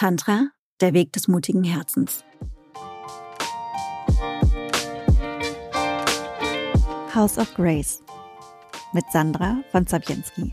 Tantra, der Weg des mutigen Herzens. House of Grace mit Sandra von Zabienski.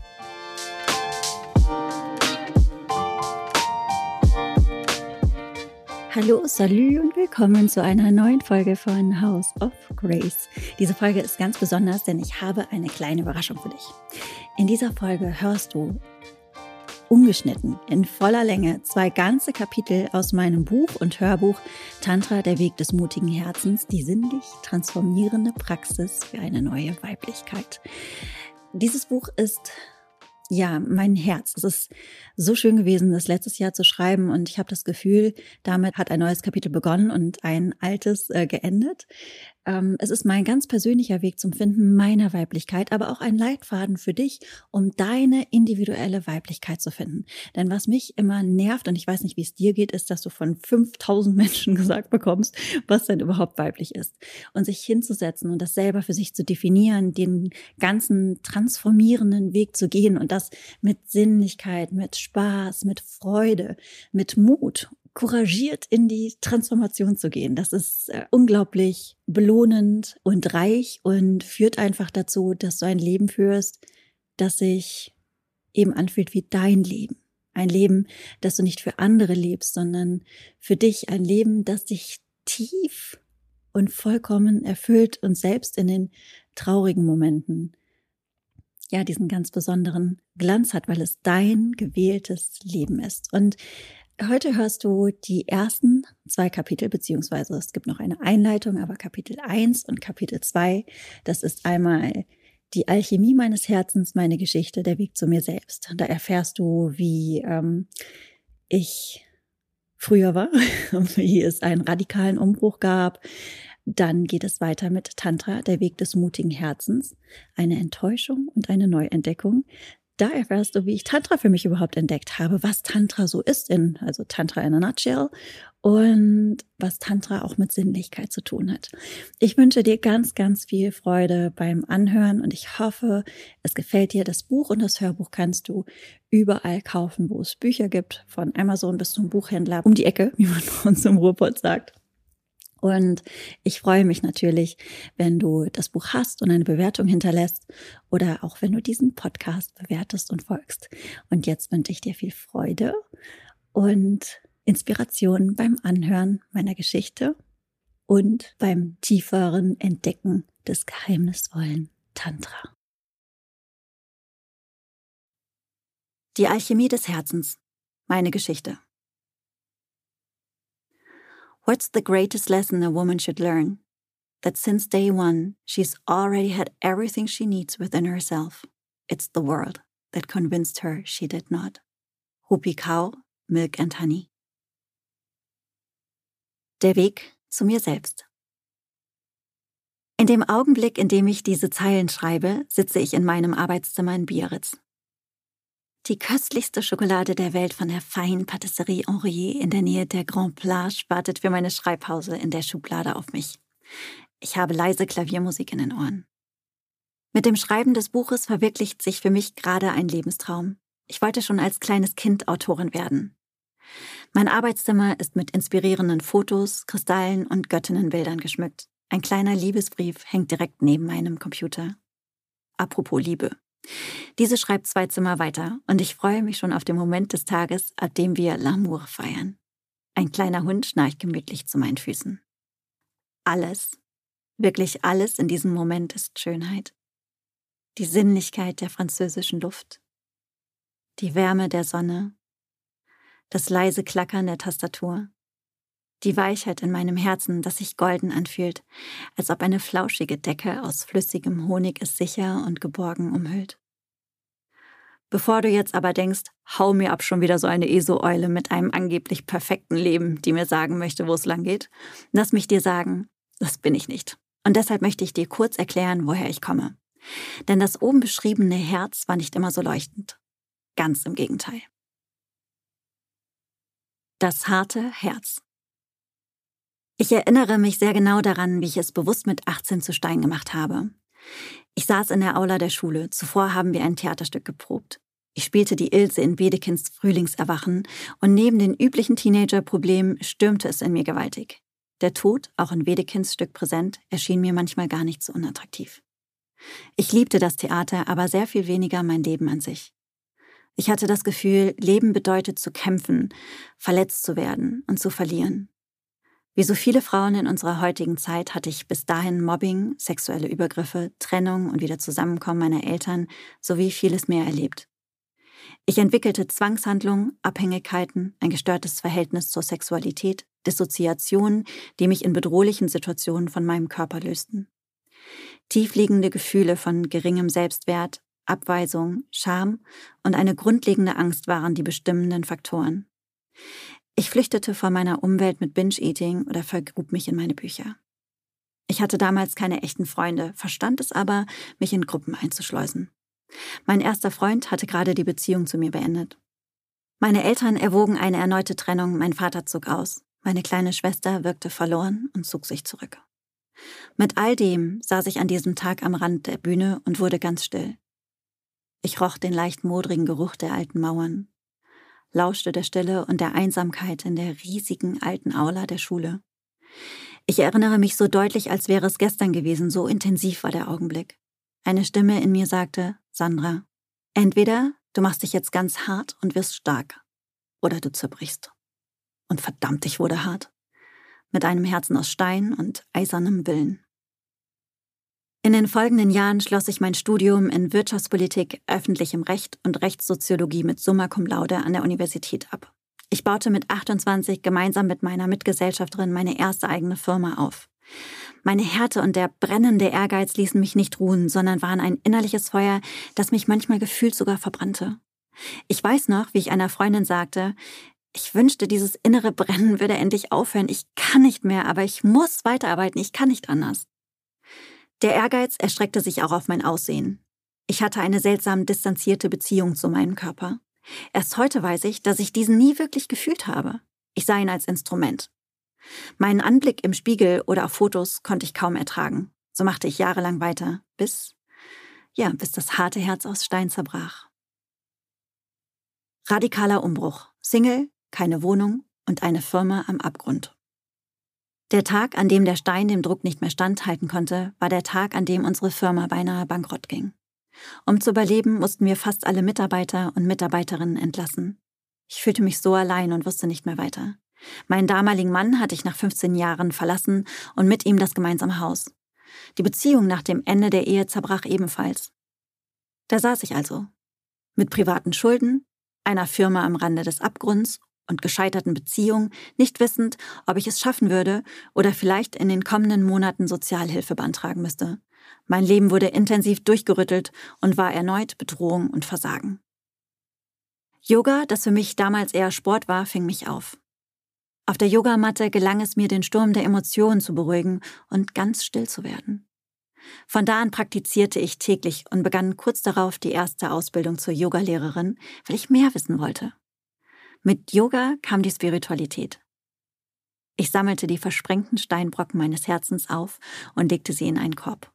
Hallo, salut und willkommen zu einer neuen Folge von House of Grace. Diese Folge ist ganz besonders, denn ich habe eine kleine Überraschung für dich. In dieser Folge hörst du ungeschnitten, in voller Länge, 2 ganze Kapitel aus meinem Buch und Hörbuch Tantra, der Weg des mutigen Herzens, die sinnlich transformierende Praxis für eine neue Weiblichkeit. Dieses Buch ist mein Herz. Es ist so schön gewesen, das letztes Jahr zu schreiben und ich habe das Gefühl, damit hat ein neues Kapitel begonnen und ein altes geendet. Es ist mein ganz persönlicher Weg zum Finden meiner Weiblichkeit, aber auch ein Leitfaden für dich, um deine individuelle Weiblichkeit zu finden. Denn was mich immer nervt, und ich weiß nicht, wie es dir geht, ist, dass du von 5000 Menschen gesagt bekommst, was denn überhaupt weiblich ist. Und sich hinzusetzen und das selber für sich zu definieren, den ganzen transformierenden Weg zu gehen und das mit Sinnlichkeit, mit Spaß, mit Freude, mit Mut, couragiert in die Transformation zu gehen. Das ist unglaublich belohnend und reich und führt einfach dazu, dass du ein Leben führst, das sich eben anfühlt wie dein Leben. Ein Leben, das du nicht für andere lebst, sondern für dich. Ein Leben, das dich tief und vollkommen erfüllt und selbst in den traurigen Momenten diesen ganz besonderen Glanz hat, weil es dein gewähltes Leben ist. Und heute hörst du die ersten 2 Kapitel, beziehungsweise es gibt noch eine Einleitung, aber Kapitel 1 und Kapitel 2, das ist einmal die Alchemie meines Herzens, meine Geschichte, der Weg zu mir selbst. Da erfährst du, wie ich früher war, wie es einen radikalen Umbruch gab. Dann geht es weiter mit Tantra, der Weg des mutigen Herzens, eine Enttäuschung und eine Neuentdeckung. Da erfährst du, wie ich Tantra für mich überhaupt entdeckt habe, was Tantra so ist, also Tantra in a nutshell und was Tantra auch mit Sinnlichkeit zu tun hat. Ich wünsche dir ganz, ganz viel Freude beim Anhören und ich hoffe, es gefällt dir. Das Buch und das Hörbuch kannst du überall kaufen, wo es Bücher gibt, von Amazon bis zum Buchhändler um die Ecke, wie man bei uns im Ruhrpott sagt. Und ich freue mich natürlich, wenn du das Buch hast und eine Bewertung hinterlässt oder auch wenn du diesen Podcast bewertest und folgst. Und jetzt wünsche ich dir viel Freude und Inspiration beim Anhören meiner Geschichte und beim tieferen Entdecken des geheimnisvollen Tantra. Die Alchemie des Herzens. Meine Geschichte. What's the greatest lesson a woman should learn? That since day one, she's already had everything she needs within herself. It's the world that convinced her she did not. Rupi Kaur, Milk and Honey. Der Weg zu mir selbst. In dem Augenblick, in dem ich diese Zeilen schreibe, sitze ich in meinem Arbeitszimmer in Biarritz. Die köstlichste Schokolade der Welt von der feinen Patisserie Henriet in der Nähe der Grand Plage wartet für meine Schreibpause in der Schublade auf mich. Ich habe leise Klaviermusik in den Ohren. Mit dem Schreiben des Buches verwirklicht sich für mich gerade ein Lebenstraum. Ich wollte schon als kleines Kind Autorin werden. Mein Arbeitszimmer ist mit inspirierenden Fotos, Kristallen und Göttinnenbildern geschmückt. Ein kleiner Liebesbrief hängt direkt neben meinem Computer. Apropos Liebe. Diese schreibt 2 Zimmer weiter und ich freue mich schon auf den Moment des Tages, ab dem wir L'amour feiern. Ein kleiner Hund schnarcht gemütlich zu meinen Füßen. Alles, wirklich alles in diesem Moment ist Schönheit. Die Sinnlichkeit der französischen Luft, die Wärme der Sonne, das leise Klackern der Tastatur, die Weichheit in meinem Herzen, das sich golden anfühlt, als ob eine flauschige Decke aus flüssigem Honig es sicher und geborgen umhüllt. Bevor du jetzt aber denkst, hau mir ab schon wieder so eine ESO-Eule mit einem angeblich perfekten Leben, die mir sagen möchte, wo es lang geht, lass mich dir sagen, das bin ich nicht. Und deshalb möchte ich dir kurz erklären, woher ich komme. Denn das oben beschriebene Herz war nicht immer so leuchtend. Ganz im Gegenteil. Das harte Herz. Ich erinnere mich sehr genau daran, wie ich es bewusst mit 18 zu Stein gemacht habe. Ich saß in der Aula der Schule. Zuvor haben wir ein Theaterstück geprobt. Ich spielte die Ilse in Wedekinds Frühlingserwachen und neben den üblichen Teenager-Problemen stürmte es in mir gewaltig. Der Tod, auch in Wedekinds Stück präsent, erschien mir manchmal gar nicht so unattraktiv. Ich liebte das Theater, aber sehr viel weniger mein Leben an sich. Ich hatte das Gefühl, Leben bedeutet zu kämpfen, verletzt zu werden und zu verlieren. Wie so viele Frauen in unserer heutigen Zeit hatte ich bis dahin Mobbing, sexuelle Übergriffe, Trennung und wieder Zusammenkommen meiner Eltern sowie vieles mehr erlebt. Ich entwickelte Zwangshandlungen, Abhängigkeiten, ein gestörtes Verhältnis zur Sexualität, Dissoziationen, die mich in bedrohlichen Situationen von meinem Körper lösten. Tiefliegende Gefühle von geringem Selbstwert, Abweisung, Scham und eine grundlegende Angst waren die bestimmenden Faktoren. Ich flüchtete vor meiner Umwelt mit Binge-Eating oder vergrub mich in meine Bücher. Ich hatte damals keine echten Freunde, verstand es aber, mich in Gruppen einzuschleusen. Mein erster Freund hatte gerade die Beziehung zu mir beendet. Meine Eltern erwogen eine erneute Trennung, mein Vater zog aus. Meine kleine Schwester wirkte verloren und zog sich zurück. Mit all dem saß ich an diesem Tag am Rand der Bühne und wurde ganz still. Ich roch den leicht modrigen Geruch der alten Mauern, lauschte der Stille und der Einsamkeit in der riesigen alten Aula der Schule. Ich erinnere mich so deutlich, als wäre es gestern gewesen, so intensiv war der Augenblick. Eine Stimme in mir sagte, Sandra, entweder du machst dich jetzt ganz hart und wirst stark, oder du zerbrichst. Und verdammt, ich wurde hart. Mit einem Herzen aus Stein und eisernem Willen. In den folgenden Jahren schloss ich mein Studium in Wirtschaftspolitik, öffentlichem Recht und Rechtssoziologie mit Summa Cum Laude an der Universität ab. Ich baute mit 28 gemeinsam mit meiner Mitgesellschafterin meine erste eigene Firma auf. Meine Härte und der brennende Ehrgeiz ließen mich nicht ruhen, sondern waren ein innerliches Feuer, das mich manchmal gefühlt sogar verbrannte. Ich weiß noch, wie ich einer Freundin sagte, ich wünschte, dieses innere Brennen würde endlich aufhören. Ich kann nicht mehr, aber ich muss weiterarbeiten, ich kann nicht anders. Der Ehrgeiz erstreckte sich auch auf mein Aussehen. Ich hatte eine seltsam distanzierte Beziehung zu meinem Körper. Erst heute weiß ich, dass ich diesen nie wirklich gefühlt habe. Ich sah ihn als Instrument. Meinen Anblick im Spiegel oder auf Fotos konnte ich kaum ertragen. So machte ich jahrelang weiter, bis das harte Herz aus Stein zerbrach. Radikaler Umbruch. Single, keine Wohnung und eine Firma am Abgrund. Der Tag, an dem der Stein dem Druck nicht mehr standhalten konnte, war der Tag, an dem unsere Firma beinahe bankrott ging. Um zu überleben, mussten wir fast alle Mitarbeiter und Mitarbeiterinnen entlassen. Ich fühlte mich so allein und wusste nicht mehr weiter. Meinen damaligen Mann hatte ich nach 15 Jahren verlassen und mit ihm das gemeinsame Haus. Die Beziehung nach dem Ende der Ehe zerbrach ebenfalls. Da saß ich also, mit privaten Schulden, einer Firma am Rande des Abgrunds und gescheiterten Beziehungen, nicht wissend, ob ich es schaffen würde oder vielleicht in den kommenden Monaten Sozialhilfe beantragen müsste. Mein Leben wurde intensiv durchgerüttelt und war erneut Bedrohung und Versagen. Yoga, das für mich damals eher Sport war, fing mich auf. Auf der Yogamatte gelang es mir, den Sturm der Emotionen zu beruhigen und ganz still zu werden. Von da an praktizierte ich täglich und begann kurz darauf die erste Ausbildung zur Yogalehrerin, weil ich mehr wissen wollte. Mit Yoga kam die Spiritualität. Ich sammelte die versprengten Steinbrocken meines Herzens auf und legte sie in einen Korb.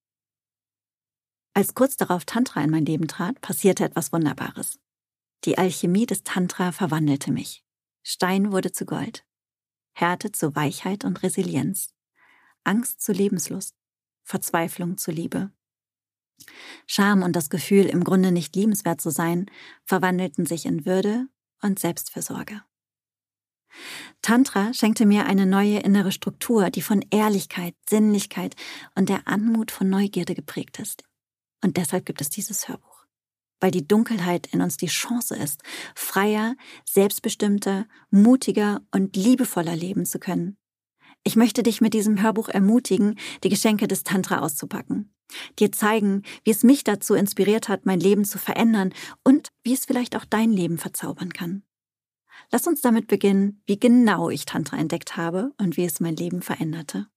Als kurz darauf Tantra in mein Leben trat, passierte etwas Wunderbares. Die Alchemie des Tantra verwandelte mich. Stein wurde zu Gold, Härte zu Weichheit und Resilienz, Angst zu Lebenslust, Verzweiflung zu Liebe. Scham und das Gefühl, im Grunde nicht liebenswert zu sein, verwandelten sich in Würde und Selbstfürsorge. Tantra schenkte mir eine neue innere Struktur, die von Ehrlichkeit, Sinnlichkeit und der Anmut von Neugierde geprägt ist. Und deshalb gibt es dieses Hörbuch. Weil die Dunkelheit in uns die Chance ist, freier, selbstbestimmter, mutiger und liebevoller leben zu können. Ich möchte dich mit diesem Hörbuch ermutigen, die Geschenke des Tantra auszupacken. Dir zeigen, wie es mich dazu inspiriert hat, mein Leben zu verändern und wie es vielleicht auch dein Leben verzaubern kann. Lass uns damit beginnen, wie genau ich Tantra entdeckt habe und wie es mein Leben veränderte.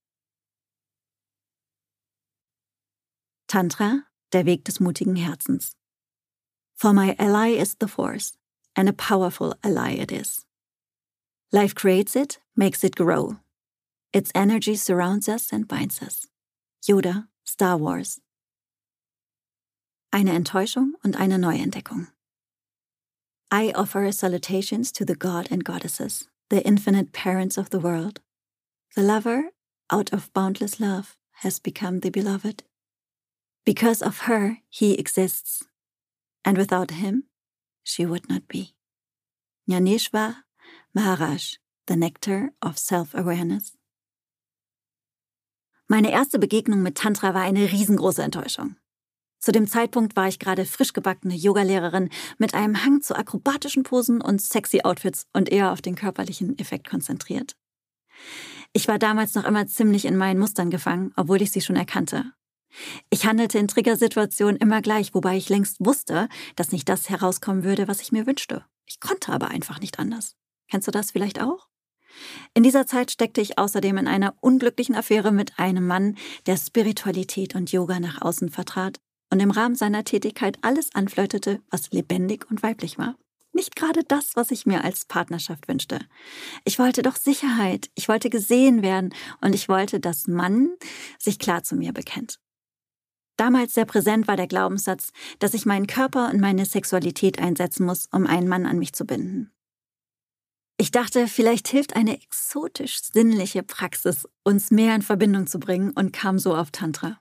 Tantra, der Weg des mutigen Herzens. For my ally is the force, and a powerful ally it is. Life creates it, makes it grow. Its energy surrounds us and binds us. Yoda, Star Wars. Eine Enttäuschung und eine Neuentdeckung. I offer salutations to the God and goddesses, the infinite parents of the world. The lover, out of boundless love, has become the beloved. Because of her, he exists, and without him, she would not be. Jnaneshwar Maharaj, the nectar of self-awareness. Meine erste Begegnung mit Tantra war eine riesengroße Enttäuschung. Zu dem Zeitpunkt war ich gerade frisch gebackene Yogalehrerin mit einem Hang zu akrobatischen Posen und sexy Outfits und eher auf den körperlichen Effekt konzentriert. Ich war damals noch immer ziemlich in meinen Mustern gefangen, obwohl ich sie schon erkannte. Ich handelte in Triggersituationen immer gleich, wobei ich längst wusste, dass nicht das herauskommen würde, was ich mir wünschte. Ich konnte aber einfach nicht anders. Kennst du das vielleicht auch? In dieser Zeit steckte ich außerdem in einer unglücklichen Affäre mit einem Mann, der Spiritualität und Yoga nach außen vertrat und im Rahmen seiner Tätigkeit alles anflirtete, was lebendig und weiblich war. Nicht gerade das, was ich mir als Partnerschaft wünschte. Ich wollte doch Sicherheit, ich wollte gesehen werden und ich wollte, dass Mann sich klar zu mir bekennt. Damals sehr präsent war der Glaubenssatz, dass ich meinen Körper und meine Sexualität einsetzen muss, um einen Mann an mich zu binden. Ich dachte, vielleicht hilft eine exotisch-sinnliche Praxis, uns mehr in Verbindung zu bringen und kam so auf Tantra.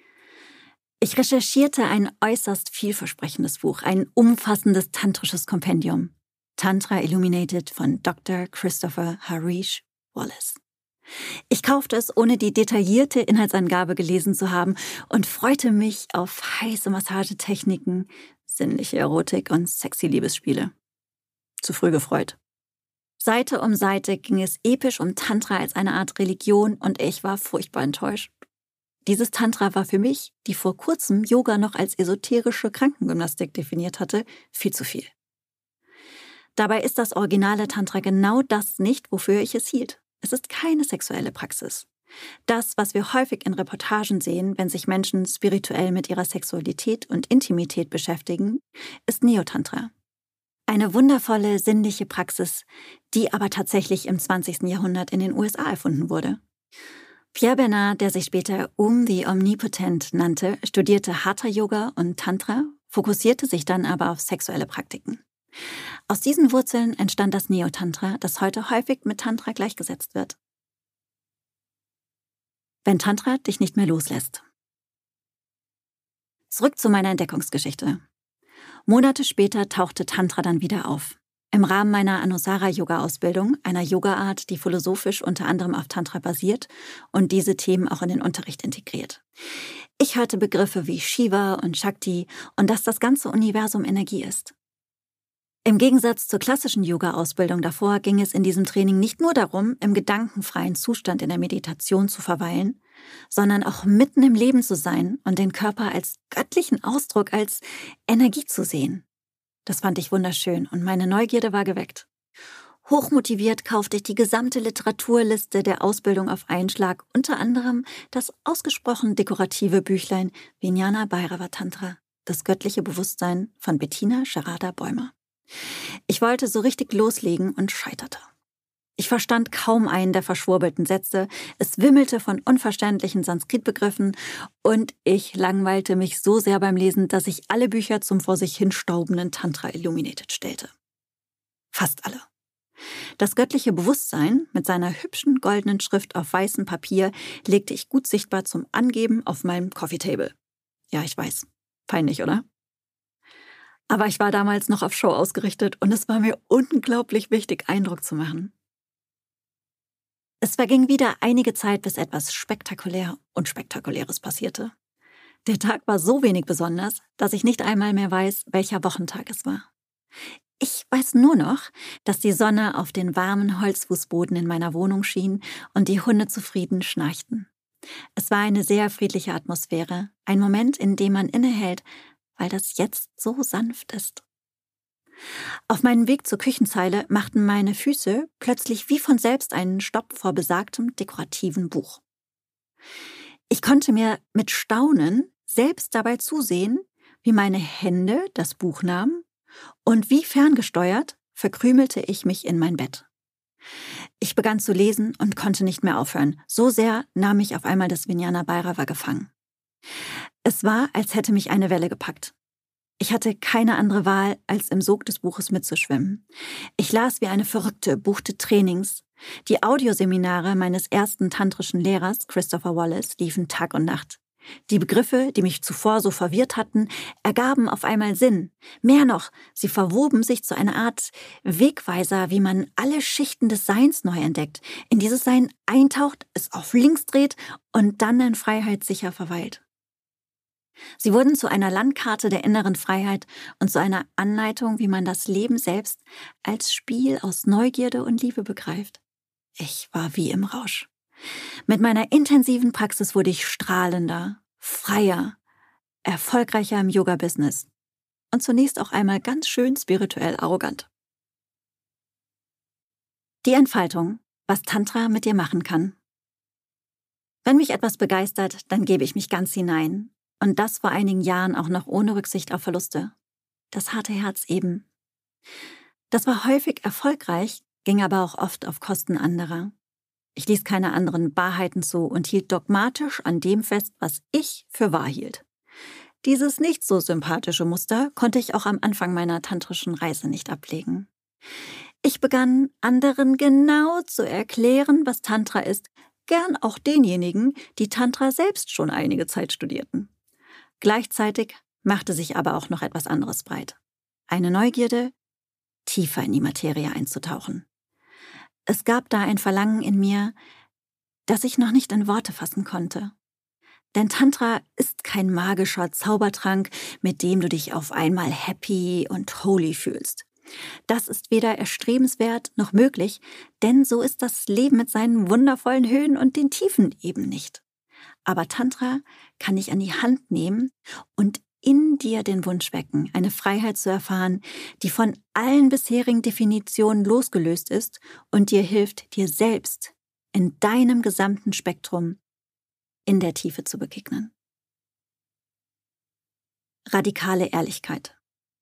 Ich recherchierte ein äußerst vielversprechendes Buch, ein umfassendes tantrisches Kompendium, Tantra Illuminated von Dr. Christopher Harish Wallace. Ich kaufte es, ohne die detaillierte Inhaltsangabe gelesen zu haben und freute mich auf heiße Massagetechniken, sinnliche Erotik und sexy Liebesspiele. Zu früh gefreut. Seite um Seite ging es episch um Tantra als eine Art Religion und ich war furchtbar enttäuscht. Dieses Tantra war für mich, die vor kurzem Yoga noch als esoterische Krankengymnastik definiert hatte, viel zu viel. Dabei ist das originale Tantra genau das nicht, wofür ich es hielt. Es ist keine sexuelle Praxis. Das, was wir häufig in Reportagen sehen, wenn sich Menschen spirituell mit ihrer Sexualität und Intimität beschäftigen, ist Neotantra. Eine wundervolle, sinnliche Praxis, die aber tatsächlich im 20. Jahrhundert in den USA erfunden wurde. Pierre Bernard, der sich später the Omnipotent nannte, studierte Hatha-Yoga und Tantra, fokussierte sich dann aber auf sexuelle Praktiken. Aus diesen Wurzeln entstand das Neotantra, das heute häufig mit Tantra gleichgesetzt wird. Wenn Tantra dich nicht mehr loslässt. Zurück zu meiner Entdeckungsgeschichte. Monate später tauchte Tantra dann wieder auf. Im Rahmen meiner Anusara-Yoga-Ausbildung, einer Yoga-Art, die philosophisch unter anderem auf Tantra basiert und diese Themen auch in den Unterricht integriert. Ich hörte Begriffe wie Shiva und Shakti und dass das ganze Universum Energie ist. Im Gegensatz zur klassischen Yoga-Ausbildung davor ging es in diesem Training nicht nur darum, im gedankenfreien Zustand in der Meditation zu verweilen, sondern auch mitten im Leben zu sein und den Körper als göttlichen Ausdruck, als Energie zu sehen. Das fand ich wunderschön und meine Neugierde war geweckt. Hochmotiviert kaufte ich die gesamte Literaturliste der Ausbildung auf einen Schlag, unter anderem das ausgesprochen dekorative Büchlein Vijnana Bhairava Tantra, das göttliche Bewusstsein von Bettina Sharada Bäumer. Ich wollte so richtig loslegen und scheiterte. Ich verstand kaum einen der verschwurbelten Sätze, es wimmelte von unverständlichen Sanskritbegriffen und ich langweilte mich so sehr beim Lesen, dass ich alle Bücher zum vor sich hinstaubenden Tantra Illuminated stellte. Fast alle. Das göttliche Bewusstsein mit seiner hübschen goldenen Schrift auf weißem Papier legte ich gut sichtbar zum Angeben auf meinem Coffee Table. Ja, ich weiß. Peinlich, oder? Aber ich war damals noch auf Show ausgerichtet und es war mir unglaublich wichtig, Eindruck zu machen. Es verging wieder einige Zeit, bis etwas spektakulär und Spektakuläres passierte. Der Tag war so wenig besonders, dass ich nicht einmal mehr weiß, welcher Wochentag es war. Ich weiß nur noch, dass die Sonne auf den warmen Holzfußboden in meiner Wohnung schien und die Hunde zufrieden schnarchten. Es war eine sehr friedliche Atmosphäre, ein Moment, in dem man innehält, weil das jetzt so sanft ist. Auf meinem Weg zur Küchenzeile machten meine Füße plötzlich wie von selbst einen Stopp vor besagtem dekorativen Buch. Ich konnte mir mit Staunen selbst dabei zusehen, wie meine Hände das Buch nahmen und wie ferngesteuert verkrümelte ich mich in mein Bett. Ich begann zu lesen und konnte nicht mehr aufhören. So sehr nahm mich auf einmal das Vijnana Bhairava gefangen. Es war, als hätte mich eine Welle gepackt. Ich hatte keine andere Wahl, als im Sog des Buches mitzuschwimmen. Ich las wie eine Verrückte, buchte Trainings. Die Audioseminare meines ersten tantrischen Lehrers, Christopher Wallace, liefen Tag und Nacht. Die Begriffe, die mich zuvor so verwirrt hatten, ergaben auf einmal Sinn. Mehr noch, sie verwoben sich zu einer Art Wegweiser, wie man alle Schichten des Seins neu entdeckt, in dieses Sein eintaucht, es auf links dreht und dann in Freiheit sicher verweilt. Sie wurden zu einer Landkarte der inneren Freiheit und zu einer Anleitung, wie man das Leben selbst als Spiel aus Neugierde und Liebe begreift. Ich war wie im Rausch. Mit meiner intensiven Praxis wurde ich strahlender, freier, erfolgreicher im Yoga-Business und zunächst auch einmal ganz schön spirituell arrogant. Die Entfaltung, was Tantra mit dir machen kann. Wenn mich etwas begeistert, dann gebe ich mich ganz hinein. Und das vor einigen Jahren auch noch ohne Rücksicht auf Verluste. Das harte Herz eben. Das war häufig erfolgreich, ging aber auch oft auf Kosten anderer. Ich ließ keine anderen Wahrheiten zu und hielt dogmatisch an dem fest, was ich für wahr hielt. Dieses nicht so sympathische Muster konnte ich auch am Anfang meiner tantrischen Reise nicht ablegen. Ich begann, anderen genau zu erklären, was Tantra ist, gern auch denjenigen, die Tantra selbst schon einige Zeit studierten. Gleichzeitig machte sich aber auch noch etwas anderes breit. Eine Neugierde, tiefer in die Materie einzutauchen. Es gab da ein Verlangen in mir, das ich noch nicht in Worte fassen konnte. Denn Tantra ist kein magischer Zaubertrank, mit dem du dich auf einmal happy und holy fühlst. Das ist weder erstrebenswert noch möglich, denn so ist das Leben mit seinen wundervollen Höhen und den Tiefen eben nicht. Aber Tantra kann dich an die Hand nehmen und in dir den Wunsch wecken, eine Freiheit zu erfahren, die von allen bisherigen Definitionen losgelöst ist und dir hilft, dir selbst in deinem gesamten Spektrum in der Tiefe zu begegnen. Radikale Ehrlichkeit.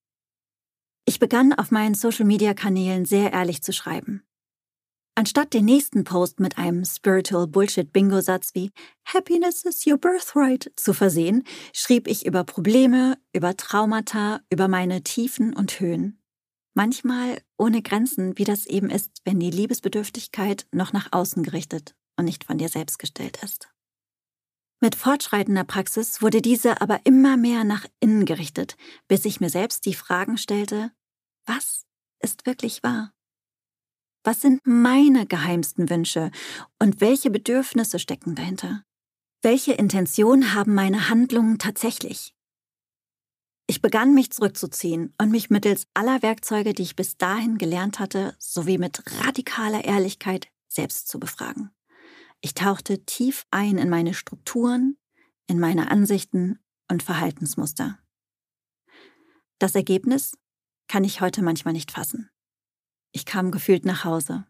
Ich begann auf meinen Social-Media-Kanälen sehr ehrlich zu schreiben. Anstatt den nächsten Post mit einem Spiritual Bullshit-Bingo-Satz wie "Happiness is your birthright" zu versehen, schrieb ich über Probleme, über Traumata, über meine Tiefen und Höhen. Manchmal ohne Grenzen, wie das eben ist, wenn die Liebesbedürftigkeit noch nach außen gerichtet und nicht von dir selbst gestellt ist. Mit fortschreitender Praxis wurde diese aber immer mehr nach innen gerichtet, bis ich mir selbst die Fragen stellte: Was ist wirklich wahr? Was sind meine geheimsten Wünsche und welche Bedürfnisse stecken dahinter? Welche Intention haben meine Handlungen tatsächlich? Ich begann, mich zurückzuziehen und mich mittels aller Werkzeuge, die ich bis dahin gelernt hatte, sowie mit radikaler Ehrlichkeit selbst zu befragen. Ich tauchte tief ein in meine Strukturen, in meine Ansichten und Verhaltensmuster. Das Ergebnis kann ich heute manchmal nicht fassen. Ich kam gefühlt nach Hause.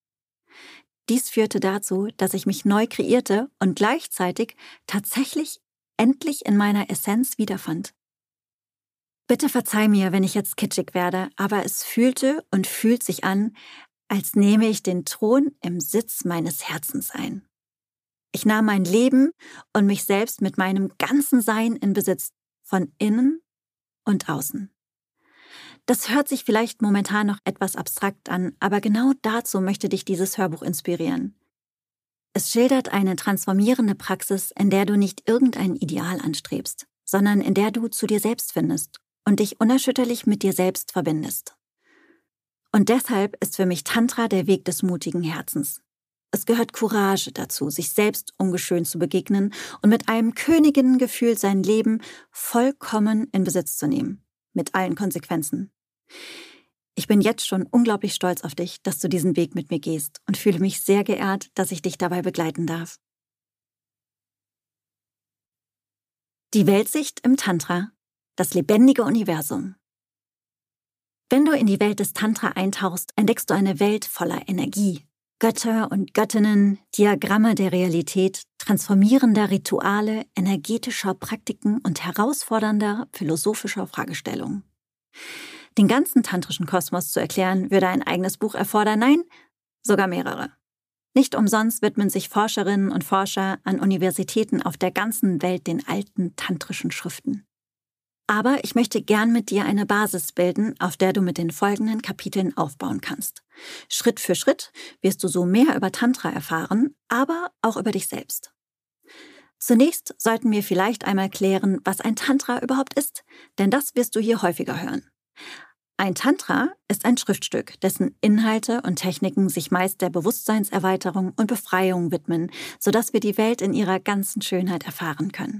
Dies führte dazu, dass ich mich neu kreierte und gleichzeitig tatsächlich endlich in meiner Essenz wiederfand. Bitte verzeih mir, wenn ich jetzt kitschig werde, aber es fühlte und fühlt sich an, als nehme ich den Thron im Sitz meines Herzens ein. Ich nahm mein Leben und mich selbst mit meinem ganzen Sein in Besitz, von innen und außen. Das hört sich vielleicht momentan noch etwas abstrakt an, aber genau dazu möchte dich dieses Hörbuch inspirieren. Es schildert eine transformierende Praxis, in der du nicht irgendein Ideal anstrebst, sondern in der du zu dir selbst findest und dich unerschütterlich mit dir selbst verbindest. Und deshalb ist für mich Tantra der Weg des mutigen Herzens. Es gehört Courage dazu, sich selbst ungeschönt zu begegnen und mit einem Königinnengefühl sein Leben vollkommen in Besitz zu nehmen, mit allen Konsequenzen. Ich bin jetzt schon unglaublich stolz auf dich, dass du diesen Weg mit mir gehst und fühle mich sehr geehrt, dass ich dich dabei begleiten darf. Die Weltsicht im Tantra, das lebendige Universum. Wenn du in die Welt des Tantra eintauchst, entdeckst du eine Welt voller Energie, Götter und Göttinnen, Diagramme der Realität, transformierender Rituale, energetischer Praktiken und herausfordernder philosophischer Fragestellungen. Den ganzen tantrischen Kosmos zu erklären, würde ein eigenes Buch erfordern, nein, sogar mehrere. Nicht umsonst widmen sich Forscherinnen und Forscher an Universitäten auf der ganzen Welt den alten tantrischen Schriften. Aber ich möchte gern mit dir eine Basis bilden, auf der du mit den folgenden Kapiteln aufbauen kannst. Schritt für Schritt wirst du so mehr über Tantra erfahren, aber auch über dich selbst. Zunächst sollten wir vielleicht einmal klären, was ein Tantra überhaupt ist, denn das wirst du hier häufiger hören. Ein Tantra ist ein Schriftstück, dessen Inhalte und Techniken sich meist der Bewusstseinserweiterung und Befreiung widmen, sodass wir die Welt in ihrer ganzen Schönheit erfahren können.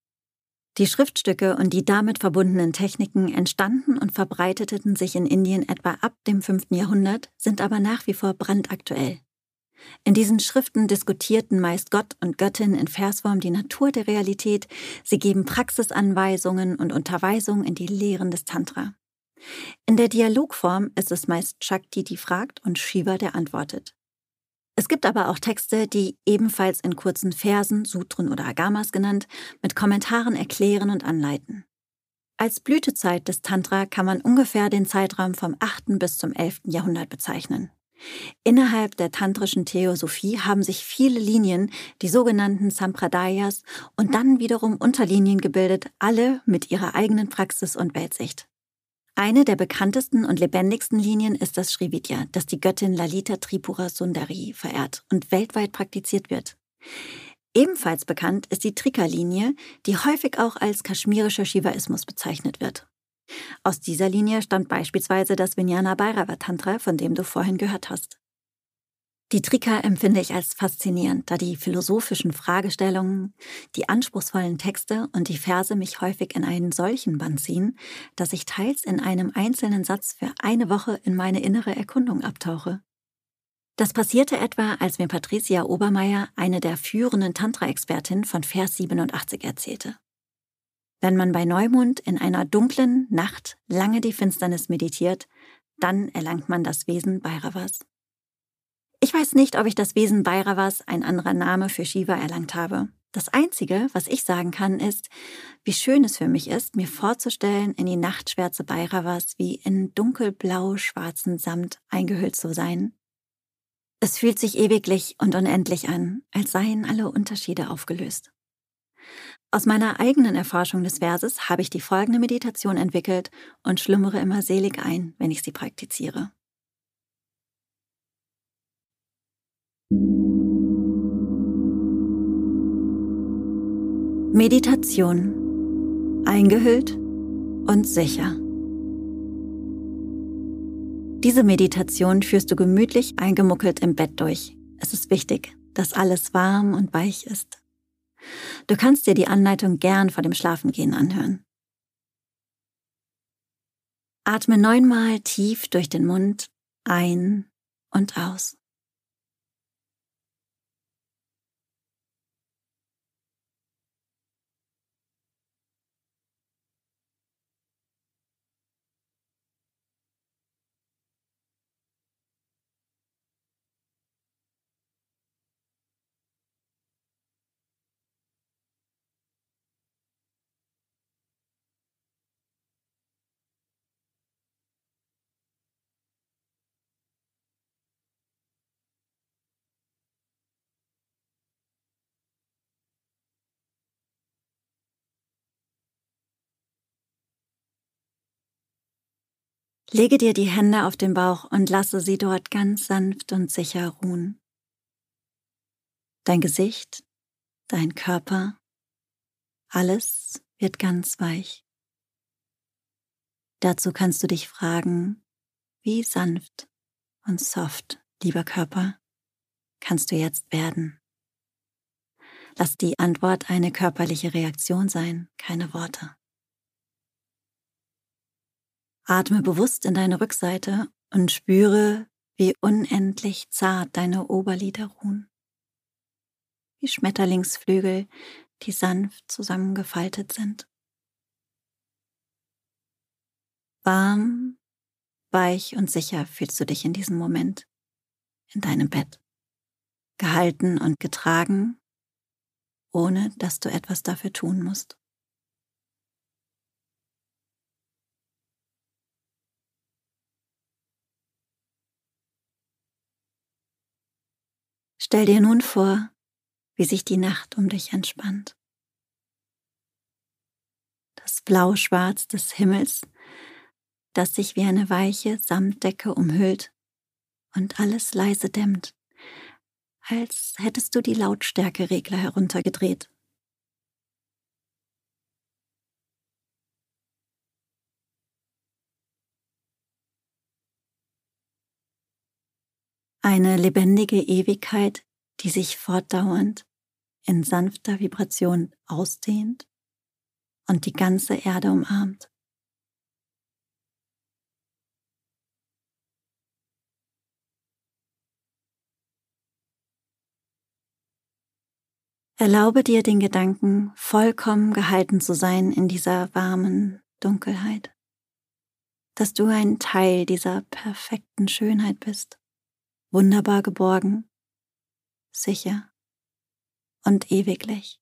Die Schriftstücke und die damit verbundenen Techniken entstanden und verbreiteten sich in Indien etwa ab dem 5. Jahrhundert, sind aber nach wie vor brandaktuell. In diesen Schriften diskutierten meist Gott und Göttin in Versform die Natur der Realität, sie geben Praxisanweisungen und Unterweisungen in die Lehren des Tantra. In der Dialogform ist es meist Shakti, die fragt und Shiva, der antwortet. Es gibt aber auch Texte, die ebenfalls in kurzen Versen, Sutren oder Agamas genannt, mit Kommentaren erklären und anleiten. Als Blütezeit des Tantra kann man ungefähr den Zeitraum vom 8. bis zum 11. Jahrhundert bezeichnen. Innerhalb der tantrischen Theosophie haben sich viele Linien, die sogenannten Sampradayas, und dann wiederum Unterlinien gebildet, alle mit ihrer eigenen Praxis und Weltsicht. Eine der bekanntesten und lebendigsten Linien ist das Srividya, das die Göttin Lalita Tripura Sundari verehrt und weltweit praktiziert wird. Ebenfalls bekannt ist die Trika-Linie, die häufig auch als kaschmirischer Shivaismus bezeichnet wird. Aus dieser Linie stammt beispielsweise das Vijnana Bhairava Tantra, von dem du vorhin gehört hast. Die Trika empfinde ich als faszinierend, da die philosophischen Fragestellungen, die anspruchsvollen Texte und die Verse mich häufig in einen solchen Bann ziehen, dass ich teils in einem einzelnen Satz für eine Woche in meine innere Erkundung abtauche. Das passierte etwa, als mir Patricia Obermeier, eine der führenden Tantra-Expertinnen, von Vers 87 erzählte. Wenn man bei Neumond in einer dunklen Nacht lange die Finsternis meditiert, dann erlangt man das Wesen Bhairavas. Ich weiß nicht, ob ich das Wesen Bhairavas, ein anderer Name für Shiva, erlangt habe. Das Einzige, was ich sagen kann, ist, wie schön es für mich ist, mir vorzustellen, in die Nachtschwärze Bhairavas wie in dunkelblau-schwarzen Samt eingehüllt zu sein. Es fühlt sich ewiglich und unendlich an, als seien alle Unterschiede aufgelöst. Aus meiner eigenen Erforschung des Verses habe ich die folgende Meditation entwickelt und schlummere immer selig ein, wenn ich sie praktiziere. Meditation. Eingehüllt und sicher. Diese Meditation führst du gemütlich eingemuckelt im Bett durch. Es ist wichtig, dass alles warm und weich ist. Du kannst dir die Anleitung gern vor dem Schlafengehen anhören. Atme 9-mal tief durch den Mund ein und aus. Lege dir die Hände auf den Bauch und lasse sie dort ganz sanft und sicher ruhen. Dein Gesicht, dein Körper, alles wird ganz weich. Dazu kannst du dich fragen, wie sanft und soft, lieber Körper, kannst du jetzt werden? Lass die Antwort eine körperliche Reaktion sein, keine Worte. Atme bewusst in deine Rückseite und spüre, wie unendlich zart deine Oberlider ruhen. Wie Schmetterlingsflügel, die sanft zusammengefaltet sind. Warm, weich und sicher fühlst du dich in diesem Moment in deinem Bett. Gehalten und getragen, ohne dass du etwas dafür tun musst. Stell dir nun vor, wie sich die Nacht um dich entspannt. Das das Blau-Schwarz des Himmels, das sich wie eine weiche Samtdecke umhüllt und alles leise dämmt, als hättest du die Lautstärkeregler heruntergedreht. Eine lebendige Ewigkeit, die sich fortdauernd in sanfter Vibration ausdehnt und die ganze Erde umarmt. Erlaube dir den Gedanken, vollkommen gehalten zu sein in dieser warmen Dunkelheit, dass du ein Teil dieser perfekten Schönheit bist, wunderbar geborgen, sicher und ewiglich.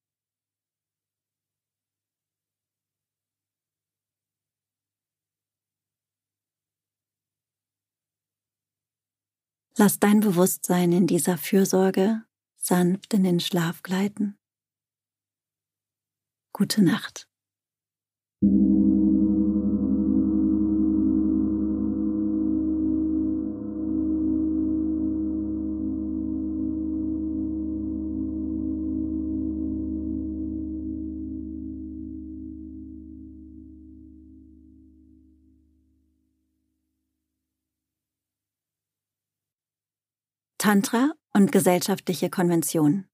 Lass dein Bewusstsein in dieser Fürsorge sanft in den Schlaf gleiten. Gute Nacht. Tantra und gesellschaftliche Konventionen.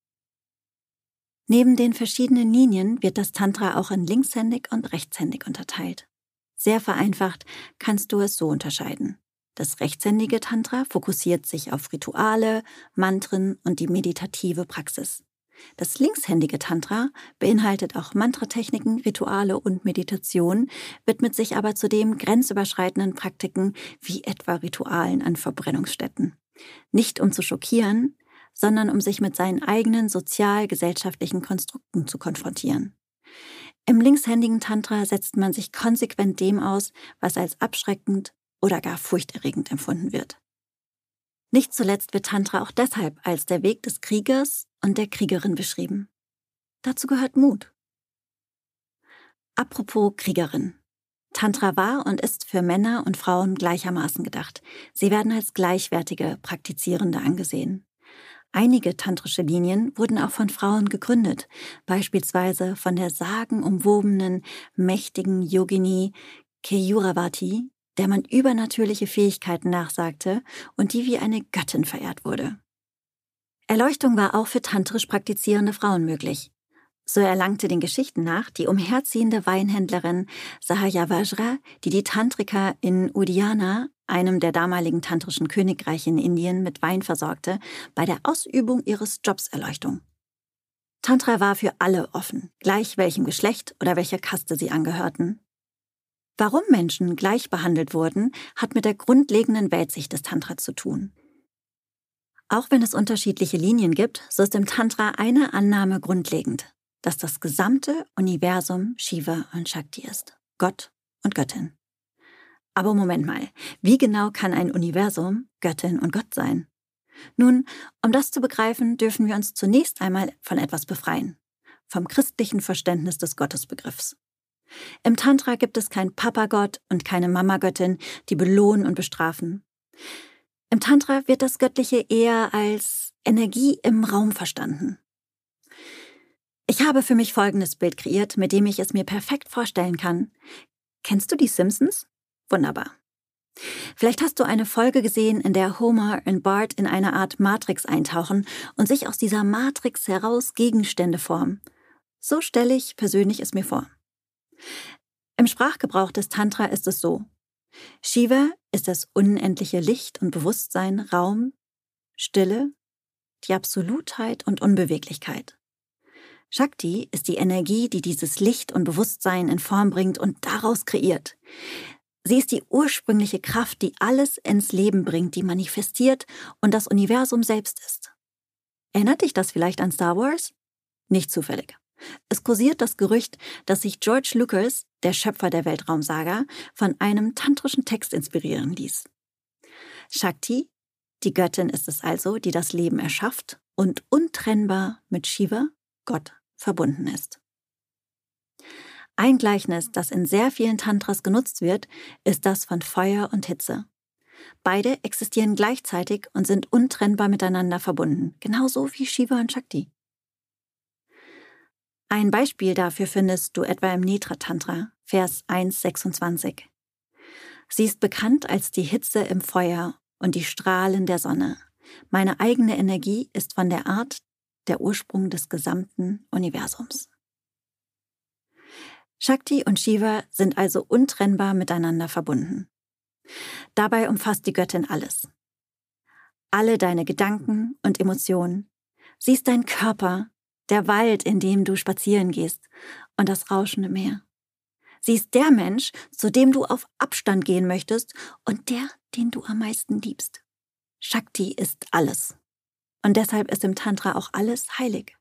Neben den verschiedenen Linien wird das Tantra auch in linkshändig und rechtshändig unterteilt. Sehr vereinfacht kannst du es so unterscheiden. Das rechtshändige Tantra fokussiert sich auf Rituale, Mantren und die meditative Praxis. Das linkshändige Tantra beinhaltet auch Mantratechniken, Rituale und Meditation, widmet sich aber zudem grenzüberschreitenden Praktiken wie etwa Ritualen an Verbrennungsstätten. Nicht um zu schockieren, sondern um sich mit seinen eigenen sozial-gesellschaftlichen Konstrukten zu konfrontieren. Im linkshändigen Tantra setzt man sich konsequent dem aus, was als abschreckend oder gar furchterregend empfunden wird. Nicht zuletzt wird Tantra auch deshalb als der Weg des Kriegers und der Kriegerin beschrieben. Dazu gehört Mut. Apropos Kriegerin. Tantra war und ist für Männer und Frauen gleichermaßen gedacht. Sie werden als gleichwertige Praktizierende angesehen. Einige tantrische Linien wurden auch von Frauen gegründet, beispielsweise von der sagenumwobenen, mächtigen Yogini Keyuravati, der man übernatürliche Fähigkeiten nachsagte und die wie eine Göttin verehrt wurde. Erleuchtung war auch für tantrisch praktizierende Frauen möglich. So erlangte den Geschichten nach die umherziehende Weinhändlerin Sahaya Vajra, die Tantrika in Udhyana, einem der damaligen tantrischen Königreiche in Indien, mit Wein versorgte, bei der Ausübung ihres Jobs Erleuchtung. Tantra war für alle offen, gleich welchem Geschlecht oder welcher Kaste sie angehörten. Warum Menschen gleich behandelt wurden, hat mit der grundlegenden Weltsicht des Tantra zu tun. Auch wenn es unterschiedliche Linien gibt, so ist im Tantra eine Annahme grundlegend, dass das gesamte Universum Shiva und Shakti ist, Gott und Göttin. Aber Moment mal, wie genau kann ein Universum Göttin und Gott sein? Nun, um das zu begreifen, dürfen wir uns zunächst einmal von etwas befreien, vom christlichen Verständnis des Gottesbegriffs. Im Tantra gibt es kein Papagott und keine Mamagöttin, die belohnen und bestrafen. Im Tantra wird das Göttliche eher als Energie im Raum verstanden. Ich habe für mich folgendes Bild kreiert, mit dem ich es mir perfekt vorstellen kann. Kennst du die Simpsons? Wunderbar. Vielleicht hast du eine Folge gesehen, in der Homer und Bart in eine Art Matrix eintauchen und sich aus dieser Matrix heraus Gegenstände formen. So stelle ich persönlich es mir vor. Im Sprachgebrauch des Tantra ist es so: Shiva ist das unendliche Licht und Bewusstsein, Raum, Stille, die Absolutheit und Unbeweglichkeit. Shakti ist die Energie, die dieses Licht und Bewusstsein in Form bringt und daraus kreiert. Sie ist die ursprüngliche Kraft, die alles ins Leben bringt, die manifestiert und das Universum selbst ist. Erinnert dich das vielleicht an Star Wars? Nicht zufällig. Es kursiert das Gerücht, dass sich George Lucas, der Schöpfer der Weltraumsaga, von einem tantrischen Text inspirieren ließ. Shakti, die Göttin, ist es also, die das Leben erschafft und untrennbar mit Shiva, Gott, verbunden ist. Ein Gleichnis, das in sehr vielen Tantras genutzt wird, ist das von Feuer und Hitze. Beide existieren gleichzeitig und sind untrennbar miteinander verbunden, genauso wie Shiva und Shakti. Ein Beispiel dafür findest du etwa im Netra Tantra, Vers 1,26. Sie ist bekannt als die Hitze im Feuer und die Strahlen der Sonne. Meine eigene Energie ist von der Art der Ursprung des gesamten Universums. Shakti und Shiva sind also untrennbar miteinander verbunden. Dabei umfasst die Göttin alles. Alle deine Gedanken und Emotionen. Sie ist dein Körper, der Wald, in dem du spazieren gehst, und das rauschende Meer. Sie ist der Mensch, zu dem du auf Abstand gehen möchtest und der, den du am meisten liebst. Shakti ist alles. Und deshalb ist im Tantra auch alles heilig.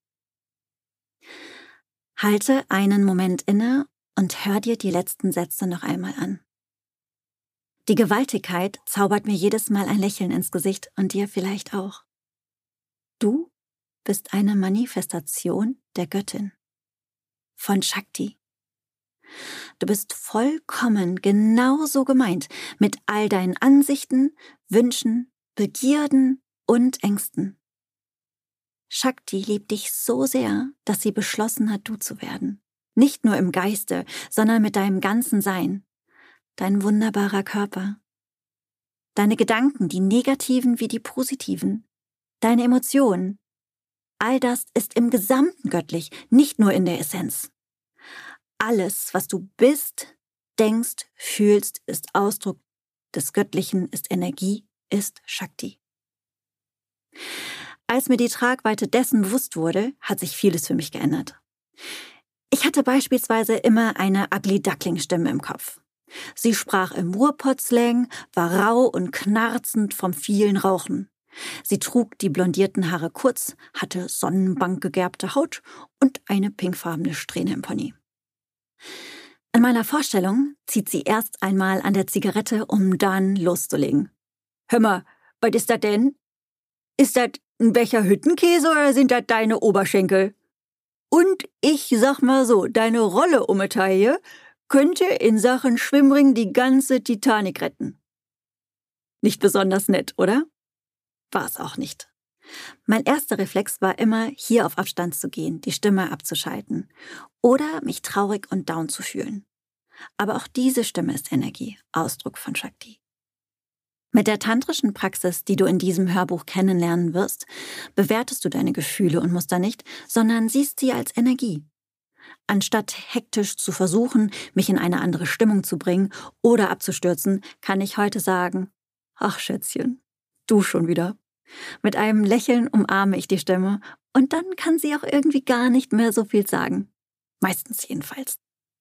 Halte einen Moment inne und hör dir die letzten Sätze noch einmal an. Die Gewaltigkeit zaubert mir jedes Mal ein Lächeln ins Gesicht und dir vielleicht auch. Du bist eine Manifestation der Göttin, von Shakti. Du bist vollkommen genauso gemeint mit all deinen Ansichten, Wünschen, Begierden und Ängsten. Shakti liebt dich so sehr, dass sie beschlossen hat, du zu werden. Nicht nur im Geiste, sondern mit deinem ganzen Sein. Dein wunderbarer Körper. Deine Gedanken, die negativen wie die positiven. Deine Emotionen. All das ist im Gesamten göttlich, nicht nur in der Essenz. Alles, was du bist, denkst, fühlst, ist Ausdruck des Göttlichen, ist Energie, ist Shakti. Als mir die Tragweite dessen bewusst wurde, hat sich vieles für mich geändert. Ich hatte beispielsweise immer eine Ugly Duckling-Stimme im Kopf. Sie sprach im Ruhrpott-Slang, war rau und knarzend vom vielen Rauchen. Sie trug die blondierten Haare kurz, hatte sonnenbankgegerbte Haut und eine pinkfarbene Strähne im Pony. In meiner Vorstellung zieht sie erst einmal an der Zigarette, um dann loszulegen. Hör mal, was ist das denn? Ist das ein Becher Hüttenkäse oder sind das deine Oberschenkel? Und ich sag mal so, deine Rolle um die Taille könnte in Sachen Schwimmring die ganze Titanic retten. Nicht besonders nett, oder? War es auch nicht. Mein erster Reflex war immer, hier auf Abstand zu gehen, die Stimme abzuschalten oder mich traurig und down zu fühlen. Aber auch diese Stimme ist Energie, Ausdruck von Shakti. Mit der tantrischen Praxis, die du in diesem Hörbuch kennenlernen wirst, bewertest du deine Gefühle und Muster nicht, sondern siehst sie als Energie. Anstatt hektisch zu versuchen, mich in eine andere Stimmung zu bringen oder abzustürzen, kann ich heute sagen, ach Schätzchen, du schon wieder. Mit einem Lächeln umarme ich die Stimme und dann kann sie auch irgendwie gar nicht mehr so viel sagen. Meistens jedenfalls.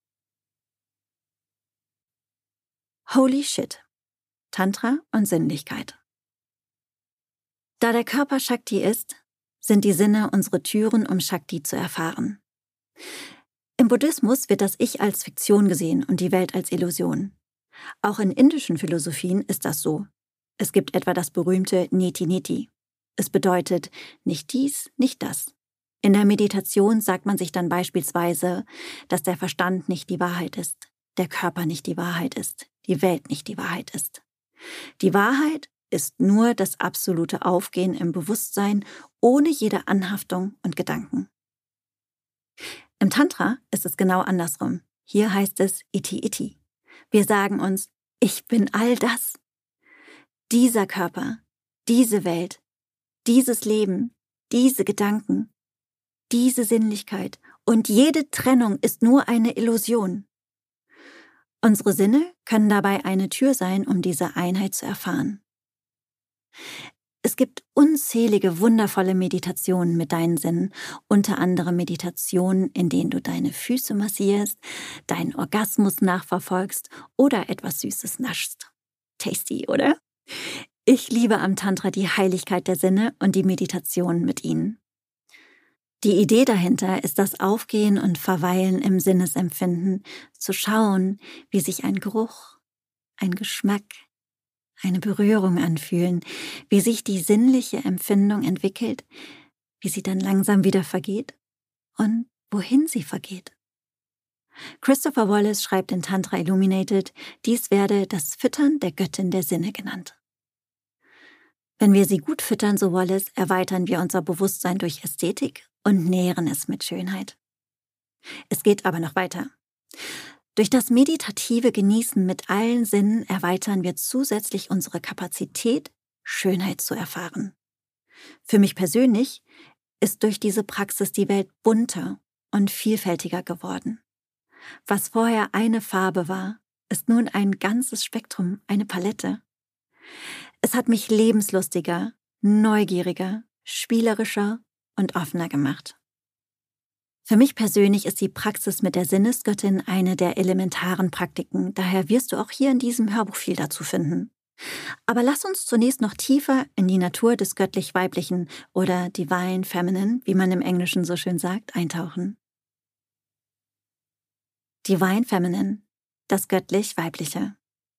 Holy shit. Tantra und Sinnlichkeit. Da der Körper Shakti ist, sind die Sinne unsere Türen, um Shakti zu erfahren. Im Buddhismus wird das Ich als Fiktion gesehen und die Welt als Illusion. Auch in indischen Philosophien ist das so. Es gibt etwa das berühmte Neti Neti. Es bedeutet nicht dies, nicht das. In der Meditation sagt man sich dann beispielsweise, dass der Verstand nicht die Wahrheit ist, der Körper nicht die Wahrheit ist, die Welt nicht die Wahrheit ist. Die Wahrheit ist nur das absolute Aufgehen im Bewusstsein ohne jede Anhaftung und Gedanken. Im Tantra ist es genau andersrum. Hier heißt es Iti Iti. Wir sagen uns, ich bin all das. Dieser Körper, diese Welt, dieses Leben, diese Gedanken, diese Sinnlichkeit und jede Trennung ist nur eine Illusion. Unsere Sinne können dabei eine Tür sein, um diese Einheit zu erfahren. Es gibt unzählige wundervolle Meditationen mit deinen Sinnen, unter anderem Meditationen, in denen du deine Füße massierst, deinen Orgasmus nachverfolgst oder etwas Süßes naschst. Tasty, oder? Ich liebe am Tantra die Heiligkeit der Sinne und die Meditation mit ihnen. Die Idee dahinter ist das Aufgehen und Verweilen im Sinnesempfinden, zu schauen, wie sich ein Geruch, ein Geschmack, eine Berührung anfühlen, wie sich die sinnliche Empfindung entwickelt, wie sie dann langsam wieder vergeht und wohin sie vergeht. Christopher Wallace schreibt in Tantra Illuminated, dies werde das Füttern der Göttin der Sinne genannt. Wenn wir sie gut füttern, so Wallace, erweitern wir unser Bewusstsein durch Ästhetik und nähren es mit Schönheit. Es geht aber noch weiter. Durch das meditative Genießen mit allen Sinnen erweitern wir zusätzlich unsere Kapazität, Schönheit zu erfahren. Für mich persönlich ist durch diese Praxis die Welt bunter und vielfältiger geworden. Was vorher eine Farbe war, ist nun ein ganzes Spektrum, eine Palette. Es hat mich lebenslustiger, neugieriger, spielerischer und offener gemacht. Für mich persönlich ist die Praxis mit der Sinnesgöttin eine der elementaren Praktiken, daher wirst du auch hier in diesem Hörbuch viel dazu finden. Aber lass uns zunächst noch tiefer in die Natur des göttlich-weiblichen oder Divine Feminine, wie man im Englischen so schön sagt, eintauchen. Divine Feminine, das göttlich-weibliche.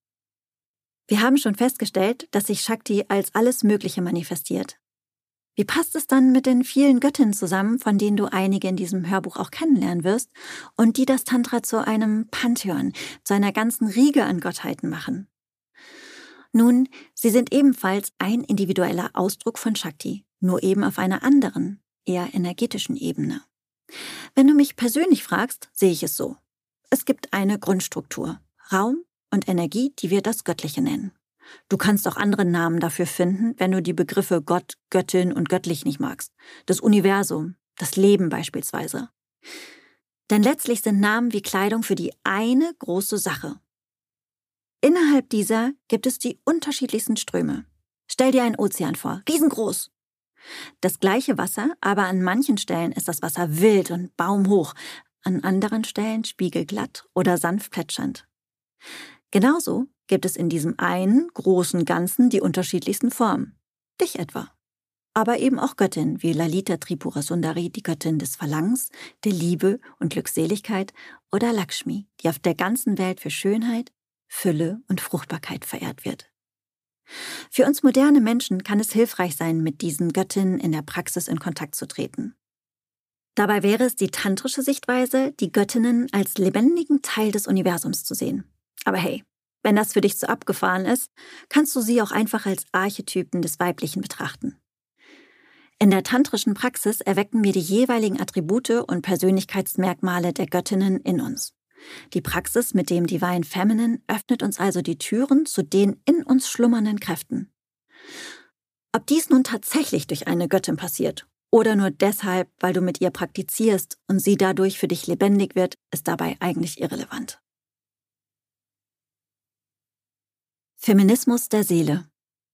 Wir haben schon festgestellt, dass sich Shakti als alles Mögliche manifestiert. Wie passt es dann mit den vielen Göttinnen zusammen, von denen du einige in diesem Hörbuch auch kennenlernen wirst und die das Tantra zu einem Pantheon, zu einer ganzen Riege an Gottheiten machen? Nun, sie sind ebenfalls ein individueller Ausdruck von Shakti, nur eben auf einer anderen, eher energetischen Ebene. Wenn du mich persönlich fragst, sehe ich es so. Es gibt eine Grundstruktur, Raum und Energie, die wir das Göttliche nennen. Du kannst auch andere Namen dafür finden, wenn du die Begriffe Gott, Göttin und göttlich nicht magst. Das Universum, das Leben beispielsweise. Denn letztlich sind Namen wie Kleidung für die eine große Sache. Innerhalb dieser gibt es die unterschiedlichsten Ströme. Stell dir einen Ozean vor, riesengroß. Das gleiche Wasser, aber an manchen Stellen ist das Wasser wild und baumhoch, an anderen Stellen spiegelglatt oder sanft plätschernd. Genauso gibt es in diesem einen großen Ganzen die unterschiedlichsten Formen. Dich etwa. Aber eben auch Göttinnen wie Lalita Tripura Sundari, die Göttin des Verlangens, der Liebe und Glückseligkeit, oder Lakshmi, die auf der ganzen Welt für Schönheit, Fülle und Fruchtbarkeit verehrt wird. Für uns moderne Menschen kann es hilfreich sein, mit diesen Göttinnen in der Praxis in Kontakt zu treten. Dabei wäre es die tantrische Sichtweise, die Göttinnen als lebendigen Teil des Universums zu sehen. Aber hey, wenn das für dich zu abgefahren ist, kannst du sie auch einfach als Archetypen des Weiblichen betrachten. In der tantrischen Praxis erwecken wir die jeweiligen Attribute und Persönlichkeitsmerkmale der Göttinnen in uns. Die Praxis mit dem Divine Feminine öffnet uns also die Türen zu den in uns schlummernden Kräften. Ob dies nun tatsächlich durch eine Göttin passiert oder nur deshalb, weil du mit ihr praktizierst und sie dadurch für dich lebendig wird, ist dabei eigentlich irrelevant. Feminismus der Seele.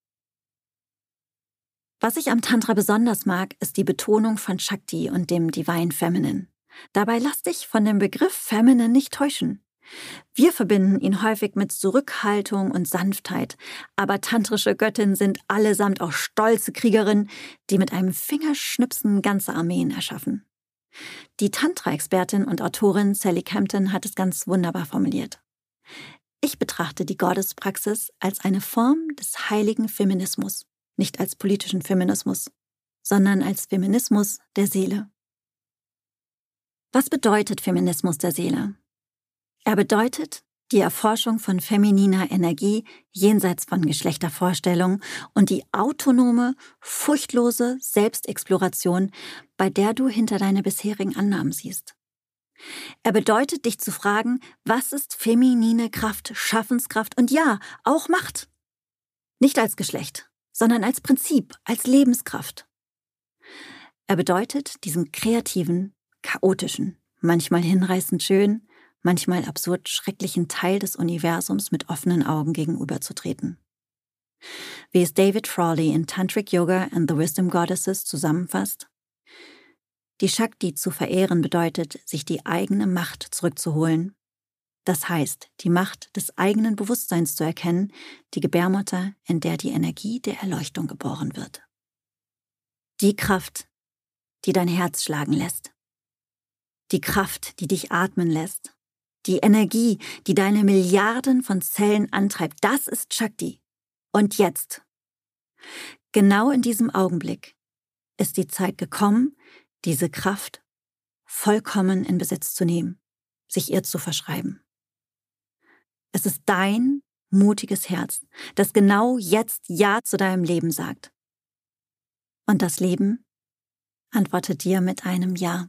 Was ich am Tantra besonders mag, ist die Betonung von Shakti und dem Divine Feminine. Dabei lass dich von dem Begriff Feminine nicht täuschen. Wir verbinden ihn häufig mit Zurückhaltung und Sanftheit, aber tantrische Göttinnen sind allesamt auch stolze Kriegerinnen, die mit einem Fingerschnipsen ganze Armeen erschaffen. Die Tantra-Expertin und Autorin Sally Campton hat es ganz wunderbar formuliert. Ich betrachte die Goddess-Praxis als eine Form des heiligen Feminismus, nicht als politischen Feminismus, sondern als Feminismus der Seele. Was bedeutet Feminismus der Seele? Er bedeutet die Erforschung von femininer Energie jenseits von Geschlechtervorstellungen und die autonome, furchtlose Selbstexploration, bei der du hinter deine bisherigen Annahmen siehst. Er bedeutet, dich zu fragen, was ist feminine Kraft, Schaffenskraft und ja, auch Macht? Nicht als Geschlecht, sondern als Prinzip, als Lebenskraft. Er bedeutet, diesen kreativen, chaotischen, manchmal hinreißend schön, manchmal absurd schrecklichen Teil des Universums mit offenen Augen gegenüberzutreten. Wie es David Frawley in Tantric Yoga and the Wisdom Goddesses zusammenfasst: Die Shakti zu verehren bedeutet, sich die eigene Macht zurückzuholen. Das heißt, die Macht des eigenen Bewusstseins zu erkennen, die Gebärmutter, in der die Energie der Erleuchtung geboren wird. Die Kraft, die dein Herz schlagen lässt. Die Kraft, die dich atmen lässt. Die Energie, die deine Milliarden von Zellen antreibt, das ist Shakti. Und jetzt, genau in diesem Augenblick, ist die Zeit gekommen, diese Kraft vollkommen in Besitz zu nehmen. sich ihr zu verschreiben. Es ist dein mutiges Herz, das genau jetzt Ja zu deinem Leben sagt. Und das Leben antwortet dir mit einem Ja.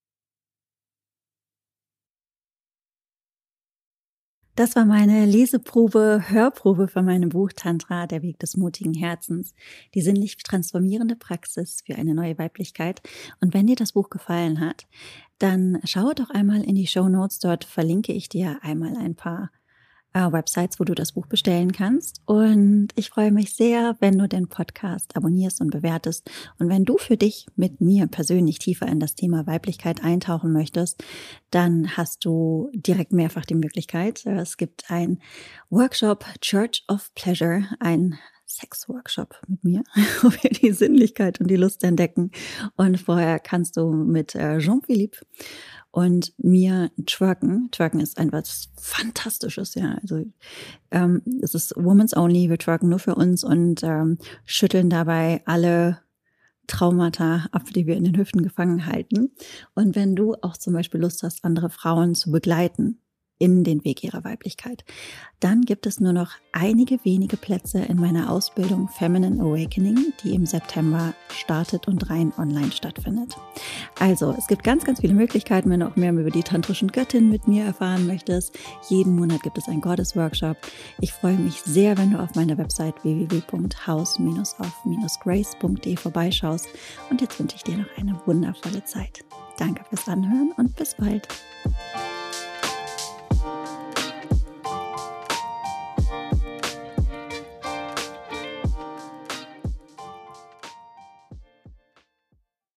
Das war meine Leseprobe, Hörprobe von meinem Buch Tantra, der Weg des mutigen Herzens, die sinnlich transformierende Praxis für eine neue Weiblichkeit. Und wenn dir das Buch gefallen hat, dann schaue doch einmal in die Shownotes. Dort verlinke ich dir einmal ein paar Websites, wo du das Buch bestellen kannst. Und ich freue mich sehr, wenn du den Podcast abonnierst und bewertest. Und wenn du für dich mit mir persönlich tiefer in das Thema Weiblichkeit eintauchen möchtest, dann hast du direkt mehrfach die Möglichkeit. Es gibt einen Workshop Church of Pleasure, ein Sex-Workshop mit mir, wo wir die Sinnlichkeit und die Lust entdecken. Und vorher kannst du mit Jean-Philippe und mir twerken. Twerken ist etwas Fantastisches, ja. Also es ist Women's Only, wir twerken nur für uns und schütteln dabei alle Traumata ab, die wir in den Hüften gefangen halten. Und wenn du auch zum Beispiel Lust hast, andere Frauen zu begleiten in den Weg ihrer Weiblichkeit, dann gibt es nur noch einige wenige Plätze in meiner Ausbildung Feminine Awakening, die im September startet und rein online stattfindet. Also, es gibt ganz, ganz viele Möglichkeiten, wenn du auch mehr über die tantrischen Göttinnen mit mir erfahren möchtest. Jeden Monat gibt es einen Goddess-Workshop. Ich freue mich sehr, wenn du auf meiner Website www.house-of-grace.de vorbeischaust. Und jetzt wünsche ich dir noch eine wundervolle Zeit. Danke fürs Anhören und bis bald.